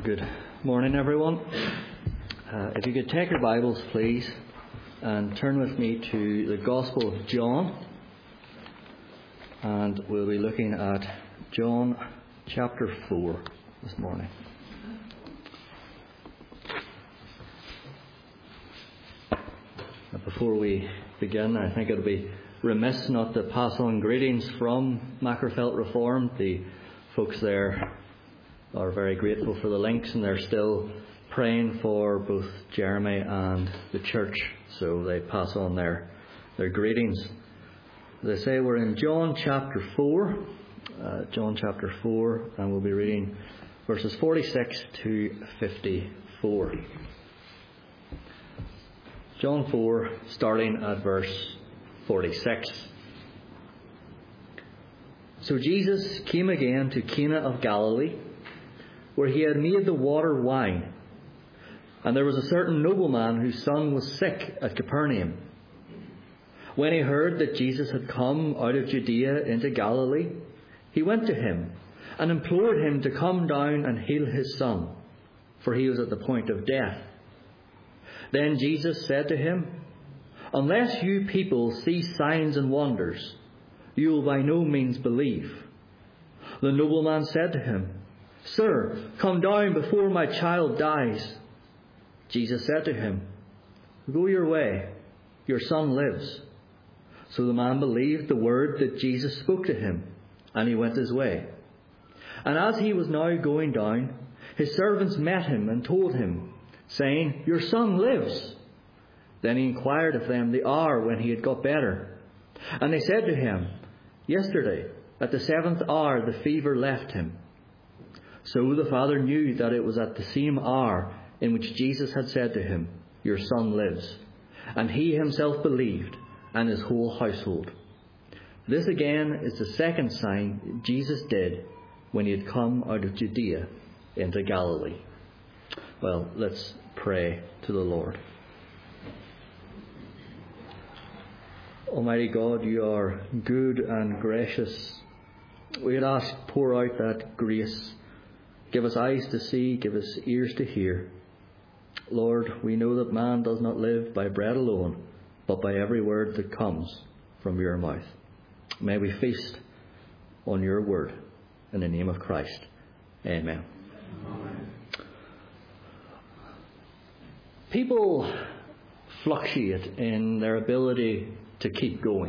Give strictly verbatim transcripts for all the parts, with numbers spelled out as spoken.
Good morning, everyone. Uh, if you could take your Bibles, please, and turn with me to the Gospel of John. And we'll be looking at John chapter four this morning. Now, before we begin, I think it would be remiss not to pass on greetings from Magherafelt Reformed. The folks there are very grateful for the links, and they're still praying for both Jeremy and the church, so they pass on their their greetings. They say we're in John chapter four, uh, John chapter four, and we'll be reading verses forty-six to fifty-four. John four, starting at verse forty-six. So Jesus came again to Cana of Galilee, where he had made the water wine. And there was a certain nobleman whose son was sick at Capernaum. When he heard that Jesus had come out of Judea into Galilee, he went to him and implored him to come down and heal his son, for he was at the point of death. Then Jesus said to him, "Unless you people see signs and wonders, you will by no means believe." The nobleman said to him, "Sir, come down before my child dies." Jesus said to him, "Go your way, your son lives." So the man believed the word that Jesus spoke to him, and he went his way. And as he was now going down, his servants met him and told him, saying, "Your son lives." Then he inquired of them the hour when he had got better. And they said to him, "Yesterday, at the seventh hour, the fever left him." So the father knew that it was at the same hour in which Jesus had said to him, "Your son lives." And he himself believed, and his whole household. This again is the second sign Jesus did when he had come out of Judea into Galilee. Well, let's pray to the Lord. Almighty God, you are good and gracious. We'd ask, pour out that grace. Give us eyes to see, give us ears to hear. Lord, we know that man does not live by bread alone, but by every word that comes from your mouth. May we feast on your word. In the name of Christ. Amen. Amen. People fluctuate in their ability to keep going.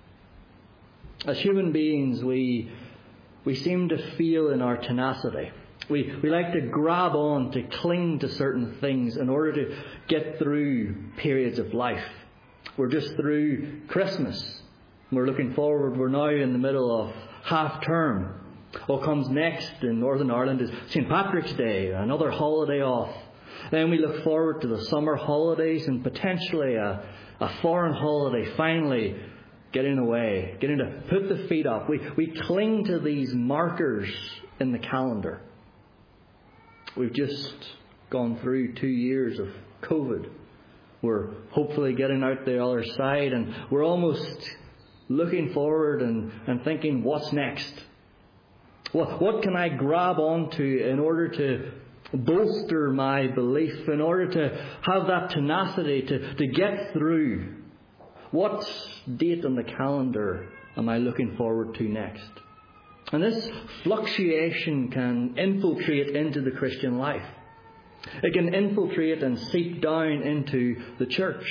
As human beings, we we seem to feel in our tenacity. We we like to grab on, to cling to certain things in order to get through periods of life. We're just through Christmas. We're looking forward. We're now in the middle of half term. What comes next in Northern Ireland is Saint Patrick's Day, another holiday off. Then we look forward to the summer holidays and potentially a, a foreign holiday finally getting away, getting to put the feet up. We, we cling to these markers in the calendar. We've just gone through two years of COVID. We're hopefully getting out the other side, and we're almost looking forward and, and thinking, what's next? What, what can I grab onto in order to bolster my belief, in order to have that tenacity to, to get through? What date on the calendar am I looking forward to next? And this fluctuation can infiltrate into the Christian life. It can infiltrate and seep down into the church.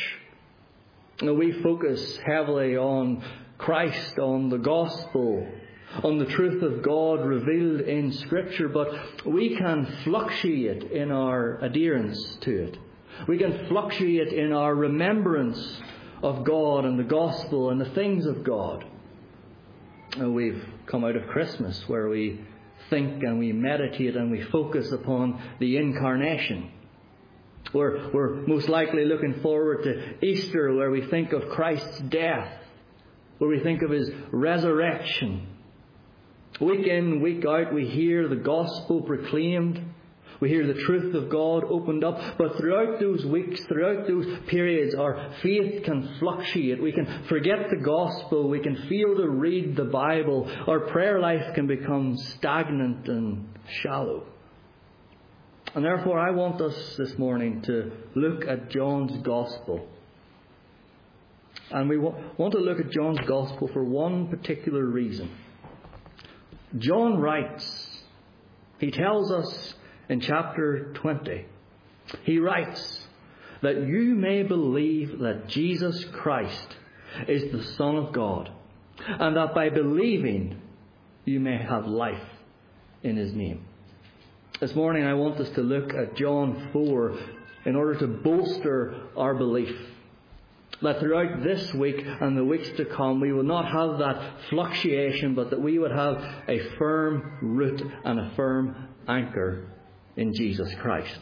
Now, we focus heavily on Christ, on the gospel, on the truth of God revealed in Scripture, but we can fluctuate in our adherence to it. We can fluctuate in our remembrance of God and the gospel and the things of God. Now, we've come out of Christmas where we think and we meditate and we focus upon the incarnation. We're, we're most likely looking forward to Easter, where we think of Christ's death, where we think of his resurrection. Week in, week out, we hear the gospel proclaimed. We hear the truth of God opened up. But throughout those weeks, throughout those periods, our faith can fluctuate. We can forget the gospel. We can fail to read the Bible. Our prayer life can become stagnant and shallow. And therefore I want us this morning to look at John's Gospel. And we want to look at John's Gospel for one particular reason. John writes, he tells us in chapter twenty, he writes that you may believe that Jesus Christ is the Son of God, and that by believing you may have life in his name. This morning I want us to look at John four in order to bolster our belief that throughout this week and the weeks to come we will not have that fluctuation, but that we would have a firm root and a firm anchor in Jesus Christ.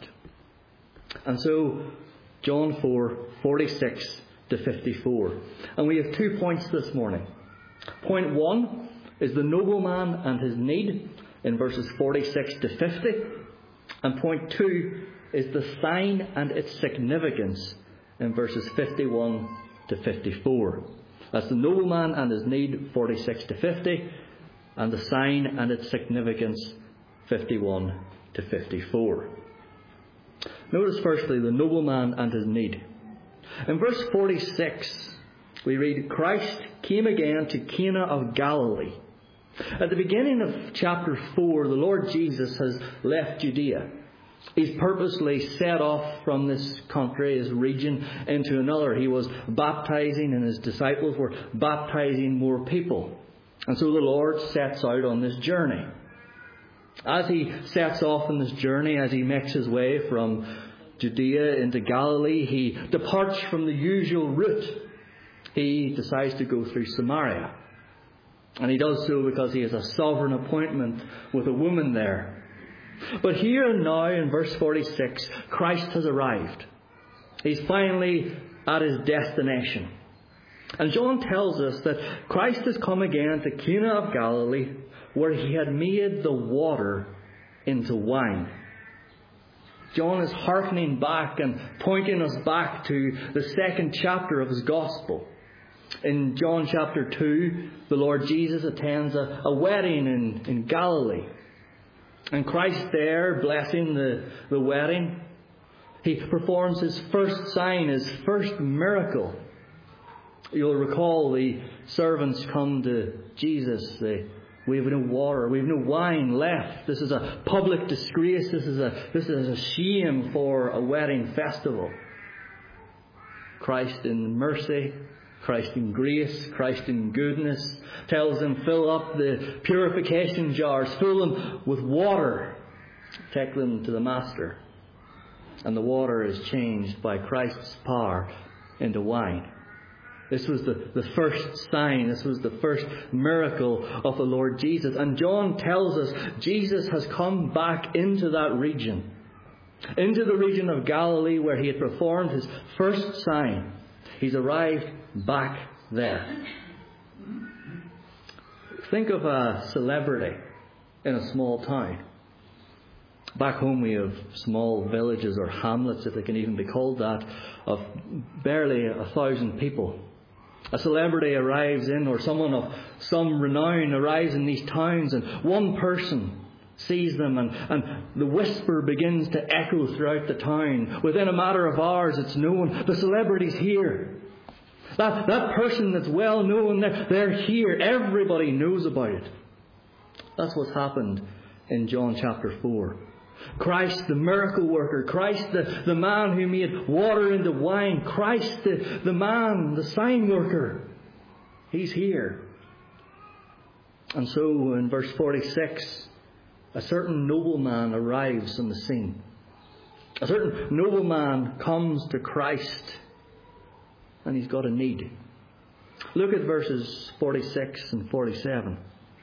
And so John four, forty-six to fifty-four. And we have two points this morning. Point one is the nobleman and his need in verses forty-six to fifty. And point two is the sign and its significance in verses fifty-one to fifty-four. That's the nobleman and his need, forty-six to fifty, and the sign and its significance, fifty-one to fifty-four. Notice firstly the nobleman and his need. In verse forty-six, we read, Christ came again to Cana of Galilee. At the beginning of chapter four, the Lord Jesus has left Judea. He's purposely set off from this country, his region, into another. He was baptizing, and his disciples were baptizing more people. And so the Lord sets out on this journey. As he sets off on this journey, as he makes his way from Judea into Galilee, he departs from the usual route. He decides to go through Samaria. And he does so because he has a sovereign appointment with a woman there. But here and now in verse forty-six, Christ has arrived. He's finally at his destination. And John tells us that Christ has come again to Cana of Galilee, where he had made the water into wine. John is hearkening back and pointing us back to the second chapter of his Gospel. In John chapter two, the Lord Jesus attends a, a wedding in, in Galilee. And Christ there, blessing the, the wedding, he performs his first sign, his first miracle. You'll recall the servants come to Jesus. They, we have no water, we have no wine left. This is a public disgrace. This is a, this is a shame for a wedding festival. Christ in mercy, Christ in grace, Christ in goodness, tells them, fill up the purification jars, fill them with water, take them to the Master. And the water is changed by Christ's power into wine. This was the, the first sign, this was the first miracle of the Lord Jesus. And John tells us Jesus has come back into that region, into the region of Galilee where he had performed his first sign. He's arrived back there. Think of a celebrity in a small town. Back home we have small villages or hamlets, if they can even be called that, of barely a thousand people. A celebrity arrives in, or someone of some renown arrives in these towns, and one person sees them, and, and the whisper begins to echo throughout the town. Within a matter of hours it's known, the celebrity's here. That, that person that's well known, they're, they're here. Everybody knows about it. That's what's happened in John chapter four. Christ the miracle worker, Christ the, the man who made water into wine, Christ the, the man, the sign worker, he's here. And so in verse forty-six, a certain nobleman arrives on the scene. A certain nobleman comes to Christ, and he's got a need. Look at verses forty-six and forty-seven.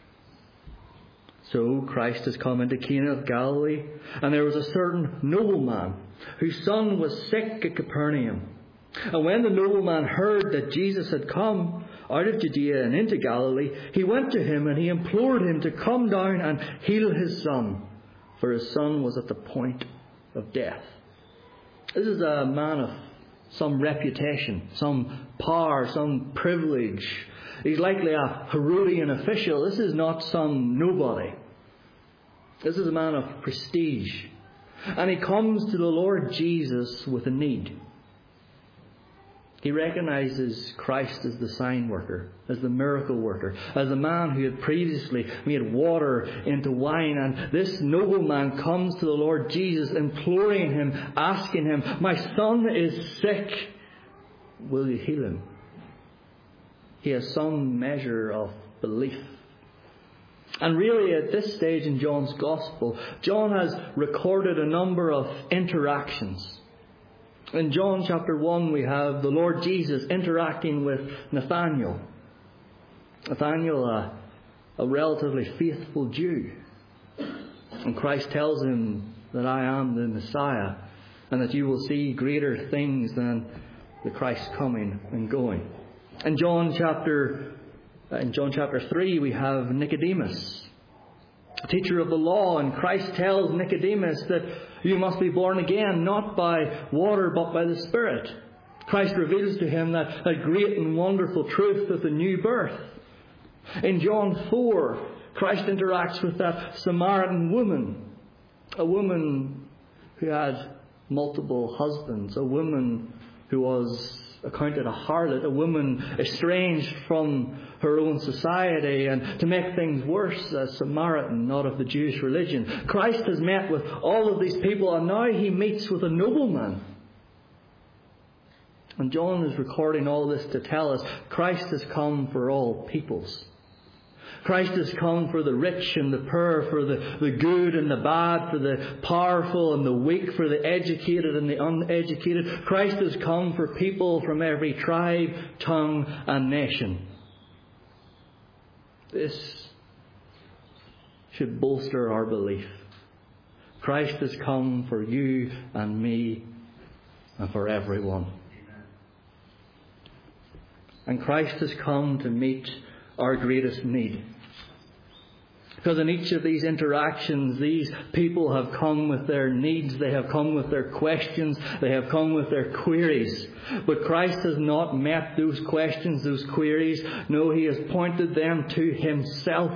So Christ has come into Cana of Galilee, and there was a certain nobleman whose son was sick at Capernaum. And when the nobleman heard that Jesus had come out of Judea and into Galilee, he went to him and he implored him to come down and heal his son, for his son was at the point of death. This is a man of some reputation, some power, some privilege. He's likely a Herodian official. This is not some nobody. This is a man of prestige. And he comes to the Lord Jesus with a need. He recognizes Christ as the sign worker, as the miracle worker, as the man who had previously made water into wine. And this nobleman comes to the Lord Jesus, imploring him, asking him, "My son is sick. Will you heal him?" He has some measure of belief. And really, at this stage in John's Gospel, John has recorded a number of interactions. In John chapter one, we have the Lord Jesus interacting with Nathanael. Nathanael, a, a relatively faithful Jew. And Christ tells him that I am the Messiah, and that you will see greater things than the Christ coming and going. In John chapter in John chapter three, we have Nicodemus, a teacher of the law, and Christ tells Nicodemus that you must be born again, not by water but by the Spirit. Christ reveals to him that, that great and wonderful truth of the new birth. In John four, Christ interacts with that Samaritan woman, a woman who had multiple husbands, a woman who was accounted a harlot, a woman estranged from her own society, and to make things worse, a Samaritan, not of the Jewish religion. Christ has met with all of these people, and now he meets with a nobleman. And John is recording all this to tell us Christ has come for all peoples. Christ has come for the rich and the poor, for the, the good and the bad, for the powerful and the weak, for the educated and the uneducated. Christ has come for people from every tribe, tongue and nation. This should bolster our belief. Christ has come for you and me and for everyone. And Christ has come to meet our greatest need. Because in each of these interactions, these people have come with their needs, they have come with their questions, they have come with their queries. But Christ has not met those questions, those queries. No, he has pointed them to himself.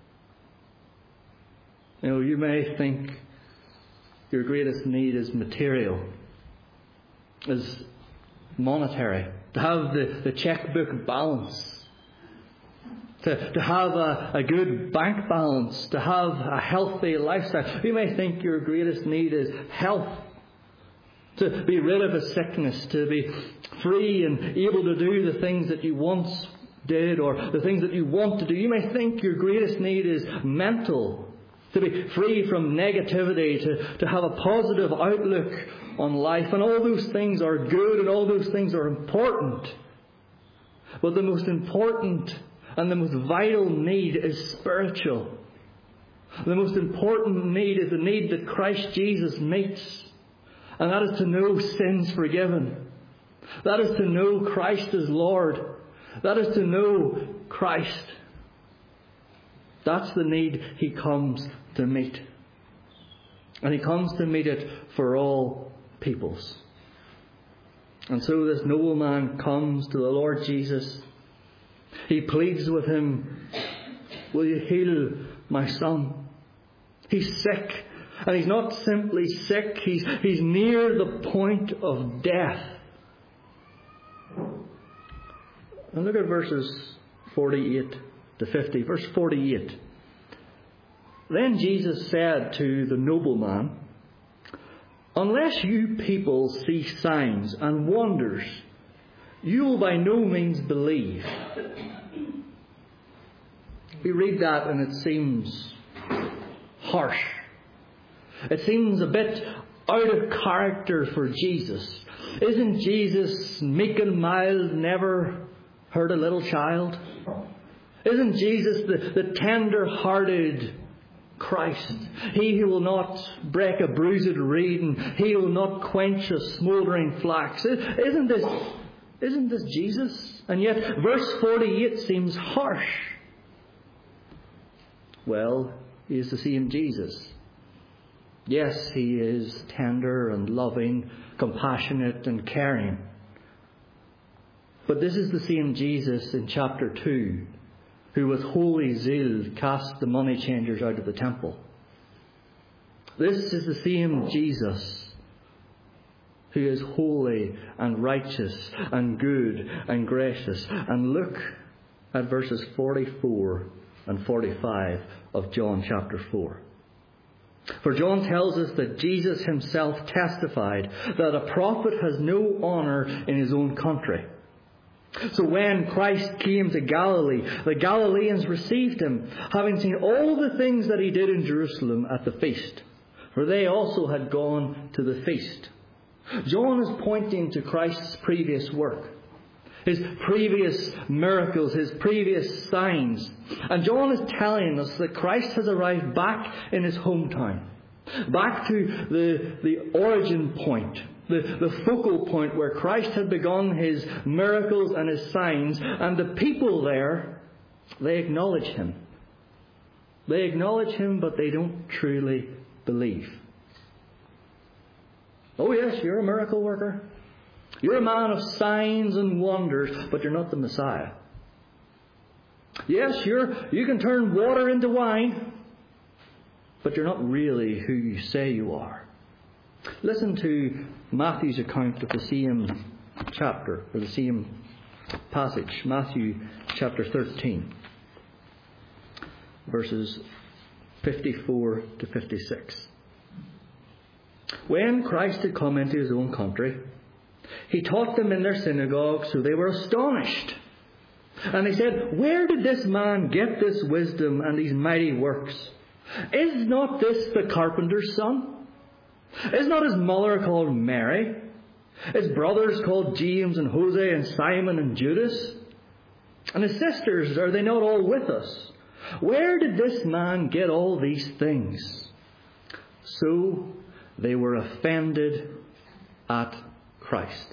You know, you may think your greatest need is material, is monetary, to have the, the checkbook balance. To, to have a, a good bank balance, to have a healthy lifestyle. You may think your greatest need is health. To be rid of a sickness, to be free and able to do the things that you once did or the things that you want to do. You may think your greatest need is mental. To be free from negativity, to, to have a positive outlook on life. And all those things are good and all those things are important. But the most important and the most vital need is spiritual. The most important need is the need that Christ Jesus meets. And that is to know sins forgiven. That is to know Christ as Lord. That is to know Christ. That's the need he comes to meet. And he comes to meet it for all peoples. And so this nobleman comes to the Lord Jesus. He pleads with him, will you heal my son? He's sick. And he's not simply sick, he's, he's near the point of death. And look at verses forty-eight to fifty. Verse forty-eight. Then Jesus said to the nobleman, unless you people see signs and wonders, you will by no means believe. We read that and it seems harsh. It seems a bit out of character for Jesus. Isn't Jesus meek and mild, never hurt a little child? Isn't Jesus the, the tender-hearted Christ? He who will not break a bruised reed, and he will not quench a smouldering flax. Isn't this, isn't this Jesus? And yet verse forty-eight seems harsh. Well, he is the same Jesus. Yes, he is tender and loving, compassionate and caring. But this is the same Jesus in chapter two, who with holy zeal cast the money changers out of the temple. This is the same Jesus who is holy and righteous and good and gracious. And look at verses forty-four and forty-five of John chapter four. For John tells us that Jesus himself testified that a prophet has no honour in his own country. So when Christ came to Galilee, the Galileans received him, having seen all the things that he did in Jerusalem at the feast. For they also had gone to the feast. John is pointing to Christ's previous work, his previous miracles, his previous signs. And John is telling us that Christ has arrived back in his hometown, back to the, the origin point, the, the focal point where Christ had begun his miracles and his signs. And the people there, they acknowledge him. They acknowledge him, but they don't truly believe. Oh yes, you're a miracle worker. You're a man of signs and wonders, but you're not the Messiah. Yes, you're, you can turn water into wine, but you're not really who you say you are. Listen to Matthew's account of the same chapter, or the same passage. Matthew chapter thirteen, verses fifty-four to fifty-six. When Christ had come into his own country, he taught them in their synagogue, so they were astonished. And they said, "Where did this man get this wisdom and these mighty works? Is not this the carpenter's son? Is not his mother called Mary? His brothers called James and Jose and Simon and Judas? And his sisters, are they not all with us? Where did this man get all these things?" So they were offended at Christ.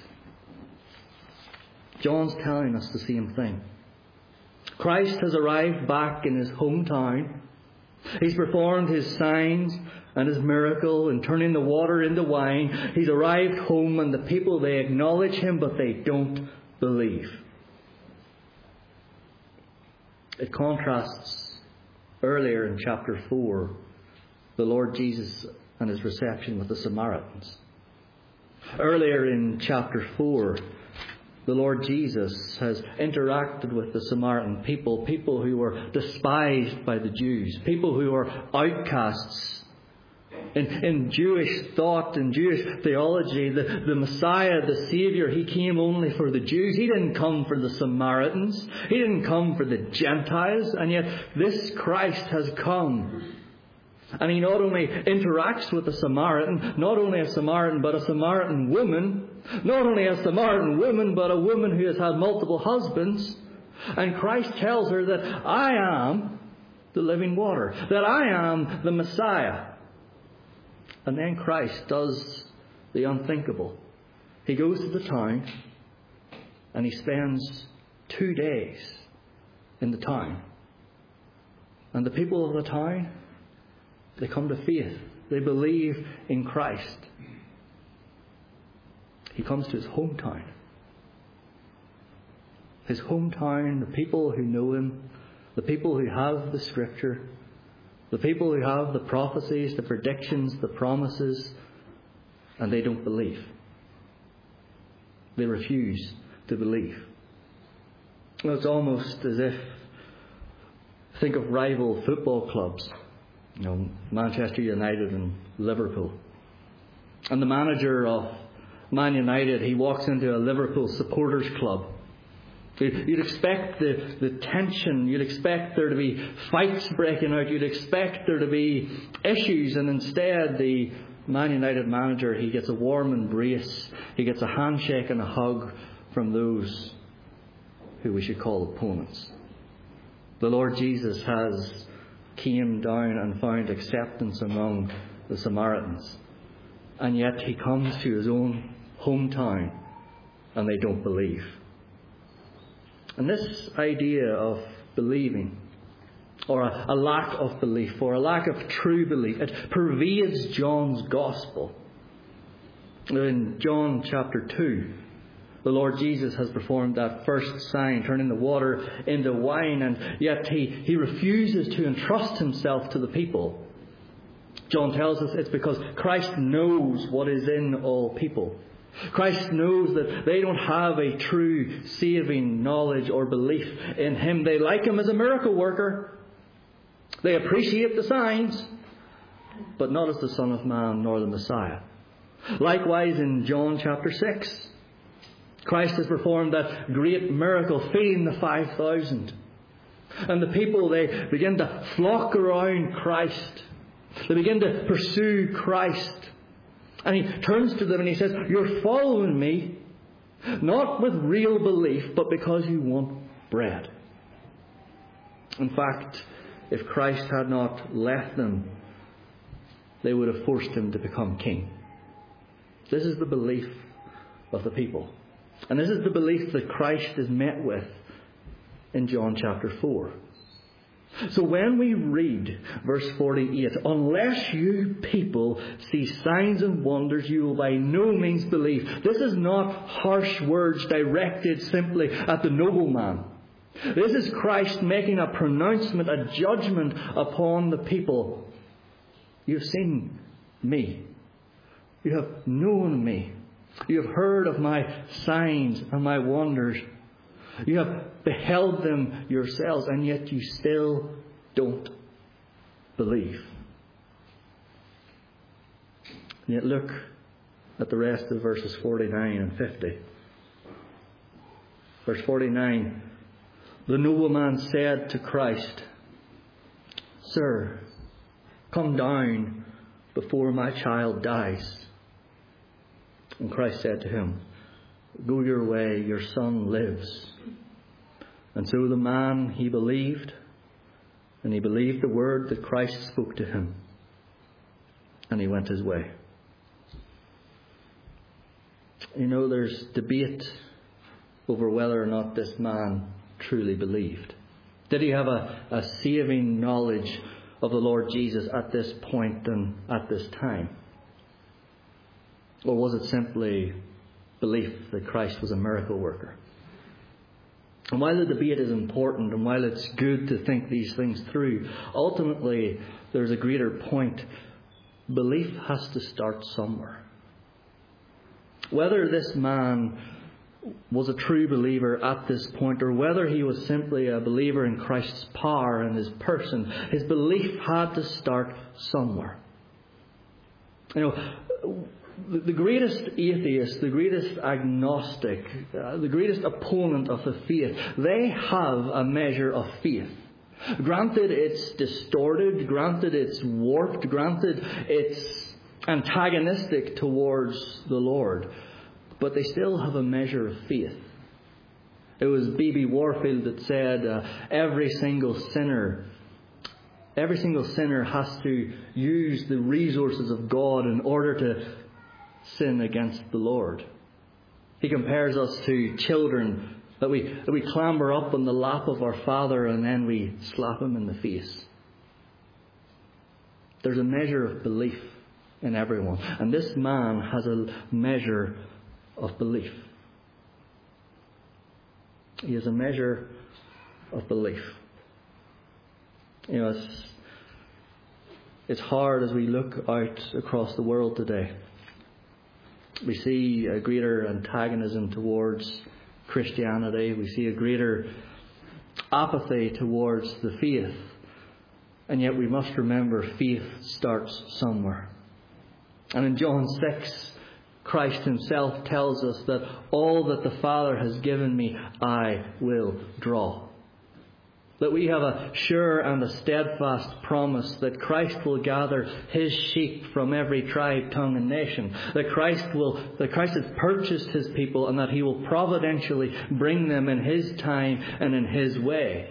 John's telling us the same thing. Christ has arrived back in his hometown. He's performed his signs and his miracle in turning the water into wine. He's arrived home, and the people, they acknowledge him, but they don't believe. It contrasts earlier in chapter four, the Lord Jesus and his reception with the Samaritans. Earlier in chapter four, the Lord Jesus has interacted with the Samaritan people, people who were despised by the Jews, people who were outcasts. In, in Jewish thought and Jewish theology, the, the Messiah, the Saviour, he came only for the Jews. He didn't come for the Samaritans. He didn't come for the Gentiles. And yet this Christ has come. And he not only interacts with a Samaritan, not only a Samaritan, but a Samaritan woman. Not only a Samaritan woman, but a woman who has had multiple husbands. And Christ tells her that I am the living water, that I am the Messiah. And then Christ does the unthinkable. He goes to the town and he spends two days in the town. And the people of the town, they come to faith. They believe in Christ. He comes to his hometown. His hometown, the people who know him, the people who have the Scripture, the people who have the prophecies, the predictions, the promises, and they don't believe. They refuse to believe. It's almost as if, think of rival football clubs. You know, Manchester United and Liverpool. And the manager of Man United, he walks into a Liverpool supporters club. You'd expect the, the tension, you'd expect there to be fights breaking out, you'd expect there to be issues, and instead the Man United manager, he gets a warm embrace, he gets a handshake and a hug from those who we should call opponents. The Lord Jesus has came down and found acceptance among the Samaritans, and yet he comes to his own hometown and they don't believe. And this idea of believing, or a, a lack of belief, or a lack of true belief, it pervades John's Gospel. In John chapter two, the Lord Jesus has performed that first sign, turning the water into wine, and yet he, he refuses to entrust himself to the people. John tells us it's because Christ knows what is in all people. Christ knows that they don't have a true saving knowledge or belief in Him. They like Him as a miracle worker. They appreciate the signs, but not as the Son of Man nor the Messiah. Likewise in John chapter six, Christ has performed that great miracle, feeding the five thousand. And the people, they begin to flock around Christ. They begin to pursue Christ. And He turns to them and He says, "You're following me, not with real belief, but because you want bread." In fact, if Christ had not left them, they would have forced Him to become king. This is the belief of the people. And this is the belief that Christ is met with in John chapter four. So when we read verse forty-eight, "Unless you people see signs and wonders, you will by no means believe." This is not harsh words directed simply at the nobleman. This is Christ making a pronouncement, a judgment upon the people. "You've seen me. You have known me. You have heard of my signs and my wonders. You have beheld them yourselves, and yet you still don't believe." And yet look at the rest of verses forty-nine and fifty. Verse forty-nine, "The nobleman said to Christ, 'Sir, come down before my child dies.' And Christ said to him, 'Go your way, your son lives.' And so the man, he believed, and he believed the word that Christ spoke to him, and he went his way." You know, there's debate over whether or not this man truly believed. Did he have a, a saving knowledge of the Lord Jesus at this point and at this time? Or was it simply belief that Christ was a miracle worker? And while the debate is important, and while it's good to think these things through, ultimately there's a greater point. Belief has to start somewhere. Whether this man was a true believer at this point, or whether he was simply a believer in Christ's power and His person, his belief had to start somewhere. You know, the greatest atheist, the greatest agnostic, uh, the greatest opponent of the faith, they have a measure of faith. Granted it's distorted, granted it's warped, granted it's antagonistic towards the Lord, but they still have a measure of faith. It was B B Warfield that said uh, every single sinner every single sinner has to use the resources of God in order to sin against the Lord. He compares us to children that we that we clamber up on the lap of our father and then we slap him in the face. There's a measure of belief in everyone, and this man has a measure of belief. He has a measure of belief. You know, it's, it's hard as we look out across the world today. We see a greater antagonism towards Christianity. We see a greater apathy towards the faith. And yet we must remember faith starts somewhere. And in John six, Christ Himself tells us that all that the Father has given me, I will draw. That we have a sure and a steadfast promise that Christ will gather His sheep from every tribe, tongue and nation. That Christ will, that Christ has purchased His people and that He will providentially bring them in His time and in His way.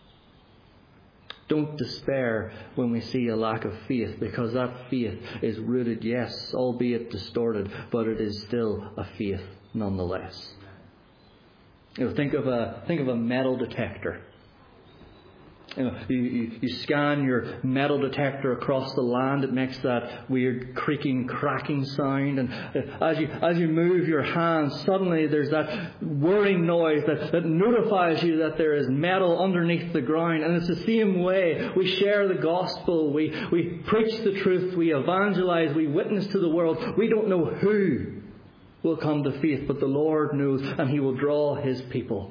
Don't despair when we see a lack of faith, because that faith is rooted, yes, albeit distorted, but it is still a faith nonetheless. You know, think of a think of a metal detector. You know, you, you, you scan your metal detector across the land, it makes that weird creaking, cracking sound. And as you as you move your hands, suddenly there's that whirring noise that, that notifies you that there is metal underneath the ground. And it's the same way we share the gospel, we, we preach the truth, we evangelize, we witness to the world. We don't know who will come to faith, but the Lord knows, and He will draw His people.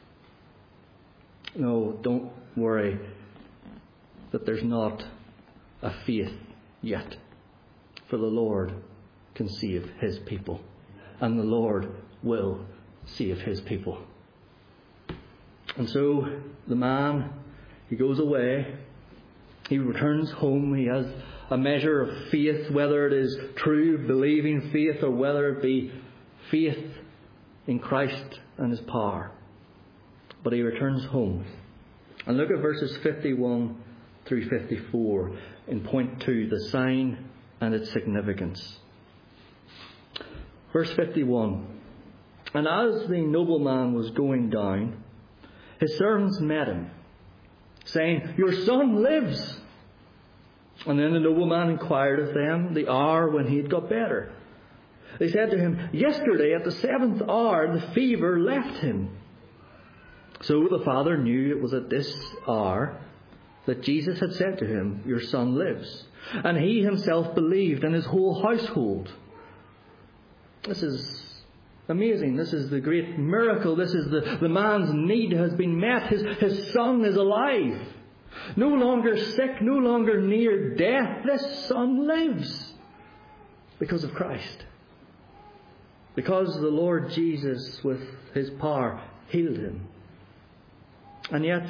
No, don't worry that there's not a faith yet. For the Lord can save His people. And the Lord will save His people. And so the man, he goes away. He returns home. He has a measure of faith, whether it is true, believing faith, or whether it be faith in Christ and His power. But he returns home. And look at verses fifty-one through fifty-four in point two, the sign and its significance. Verse fifty-one. And as the nobleman was going down, his servants met him, saying, Your son lives. And then the nobleman inquired of them the hour when he had got better. They said to him, Yesterday at the seventh hour the fever left him. So the father knew it was at this hour that Jesus had said to him, Your son lives. And he himself believed, and his whole household. This is amazing. This is the great miracle. This is the, the man's need has been met. His, his son is alive. No longer sick, no longer near death. This son lives because of Christ. Because the Lord Jesus, with His power, healed him. And yet,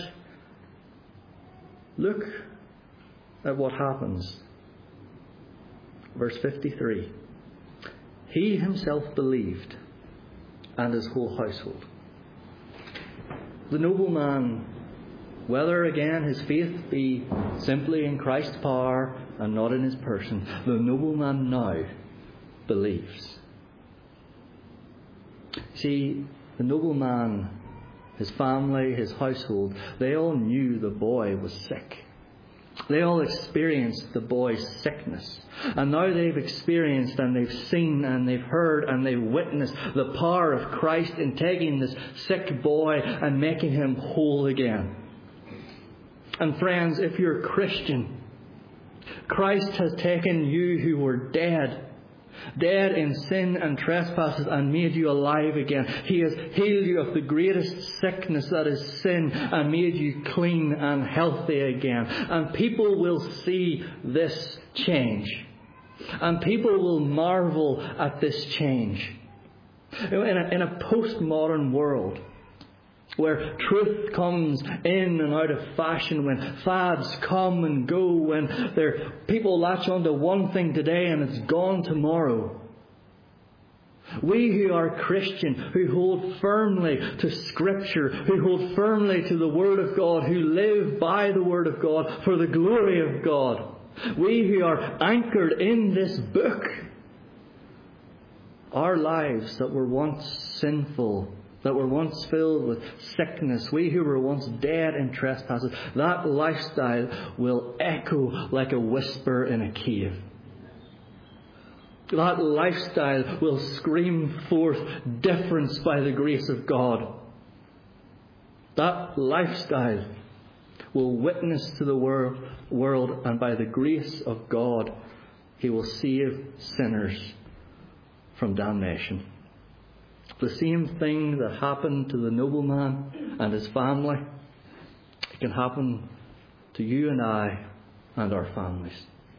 look at what happens. Verse fifty-three. He himself believed, and his whole household. The nobleman, whether again his faith be simply in Christ's power and not in his person, the nobleman now believes. See, the nobleman, his family, his household, they all knew the boy was sick. They all experienced the boy's sickness. And now they've experienced and they've seen and they've heard and they've witnessed the power of Christ in taking this sick boy and making him whole again. And friends, if you're a Christian, Christ has taken you who were dead, dead in sin and trespasses, and made you alive again. He has healed you of the greatest sickness, that is sin, and made you clean and healthy again. And people will see this change. And people will marvel at this change. In a, in a postmodern world, where truth comes in and out of fashion, when fads come and go, when there, people latch onto one thing today and it's gone tomorrow. We who are Christian, who hold firmly to Scripture, who hold firmly to the Word of God, who live by the Word of God for the glory of God, we who are anchored in this book, our lives that were once sinful, that were once filled with sickness, we who were once dead in trespasses, that lifestyle will echo like a whisper in a cave. That lifestyle will scream forth difference by the grace of God. That lifestyle will witness to the world, world, and by the grace of God, He will save sinners from damnation. The same thing that happened to the nobleman and his family, it can happen to you and I and our families.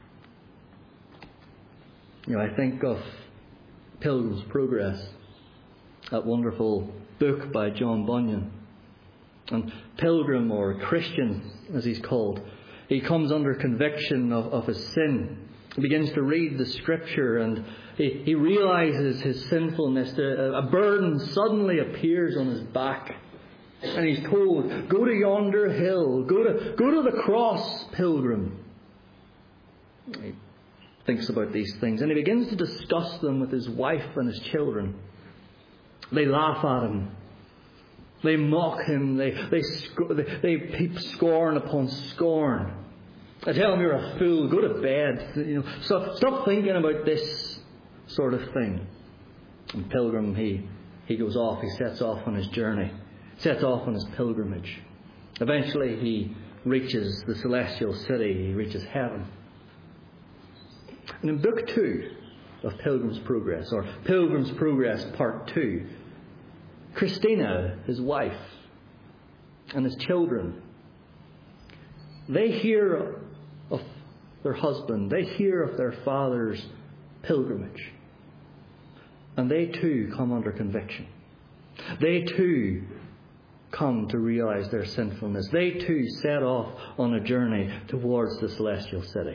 You know, I think of Pilgrim's Progress, that wonderful book by John Bunyan. And Pilgrim, or Christian as he's called, he comes under conviction of, of his sin. He begins to read the Scripture and he, he realizes his sinfulness. A, a burden suddenly appears on his back. And he's told, go to yonder hill, go to, go to the cross, pilgrim. He thinks about these things and he begins to discuss them with his wife and his children. They laugh at him. They mock him. They they, sc- they, they heap scorn upon scorn. They tell him, you're a fool. Go to bed. You know, so stop thinking about this sort of thing. And Pilgrim, he, he goes off. He sets off on his journey. Sets off on his pilgrimage. Eventually he reaches the celestial city. He reaches heaven. And in Book two of Pilgrim's Progress, or Pilgrim's Progress Part two, Christina, his wife, and his children, they hear of their husband. They hear of their father's pilgrimage. And they too come under conviction. They too come to realize their sinfulness. They too set off on a journey towards the celestial city.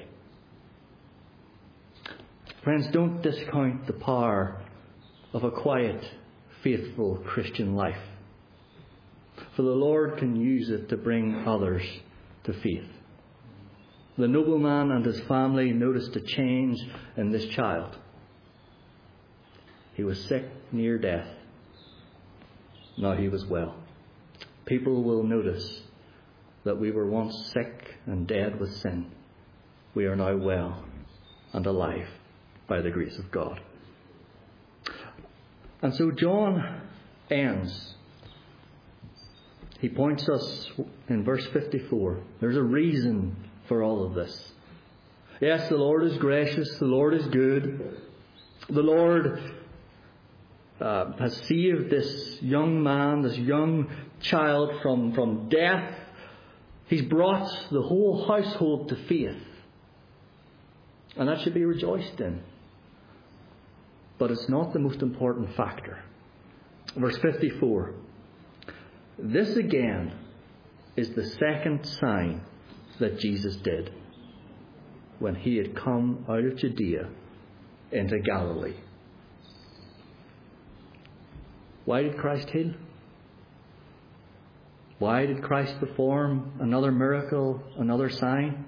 Friends, don't discount the power of a quiet, faithful Christian life. For the Lord can use it to bring others to faith. The nobleman and his family noticed a change in this child. He was sick, near death. Now he was well. People will notice that we were once sick and dead with sin. We are now well and alive by the grace of God. And so John ends. He points us in verse fifty-four. There's a reason for all of this. Yes, the Lord is gracious. The Lord is good. The Lord uh, has saved this young man, this young child from, from death. He's brought the whole household to faith. And that should be rejoiced in. But it's not the most important factor. Verse fifty-four. This again is the second sign that Jesus did when he had come out of Judea into Galilee. Why did Christ heal? Why did Christ perform another miracle, another sign?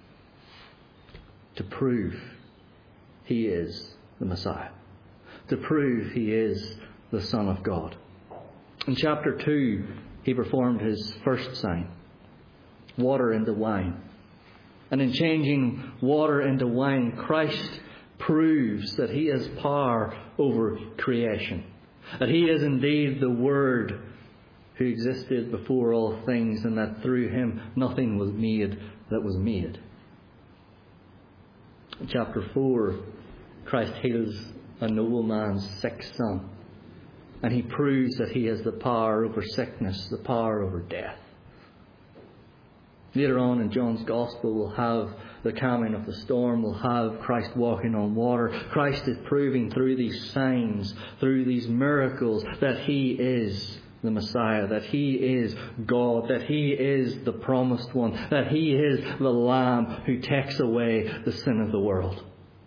To prove he is the Messiah. To prove he is the Son of God. In chapter two, he performed his first sign. Water into wine. And in changing water into wine, Christ proves that he has power over creation. That he is indeed the Word who existed before all things, and that through him nothing was made that was made. In chapter four, Christ heals a nobleman's sick son. And he proves that he has the power over sickness, the power over death. Later on in John's Gospel, we'll have the calming of the storm. We'll have Christ walking on water. Christ is proving through these signs, through these miracles, that he is the Messiah, that he is God, that he is the promised one, that he is the Lamb who takes away the sin of the world.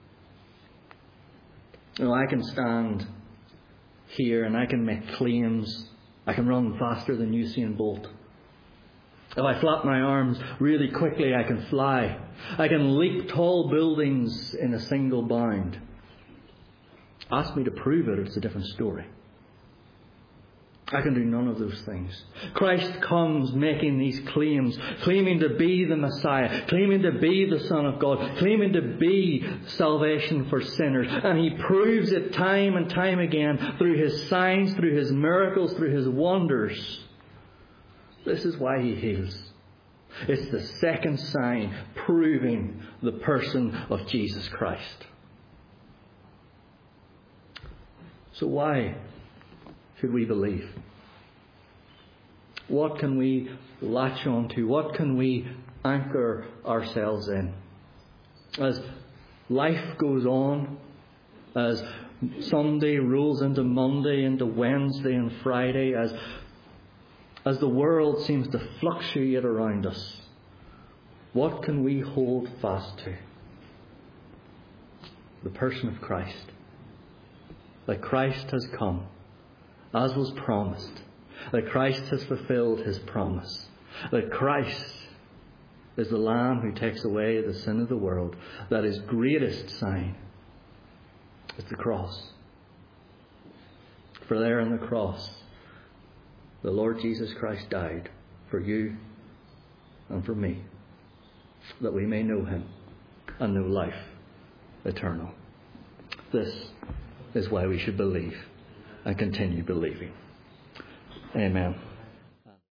You know, I can stand here and I can make claims. I can run faster than Usain Bolt. If I flap my arms really quickly, I can fly. I can leap tall buildings in a single bound. Ask me to prove it, it's a different story. I can do none of those things. Christ comes making these claims, claiming to be the Messiah, claiming to be the Son of God, claiming to be salvation for sinners. And he proves it time and time again through his signs, through his miracles, through his wonders. This is why he heals. It's the second sign proving the person of Jesus Christ. So why should we believe? What can we latch on to? What can we anchor ourselves in? As life goes on, as Sunday rolls into Monday, into Wednesday and Friday, as As the world seems to fluctuate around us, what can we hold fast to? The person of Christ. That Christ has come, as was promised. That Christ has fulfilled his promise. That Christ is the Lamb who takes away the sin of the world. That his greatest sign is the cross. For there on the cross, the Lord Jesus Christ died for you and for me, that we may know him and know life eternal. This is why we should believe and continue believing. Amen.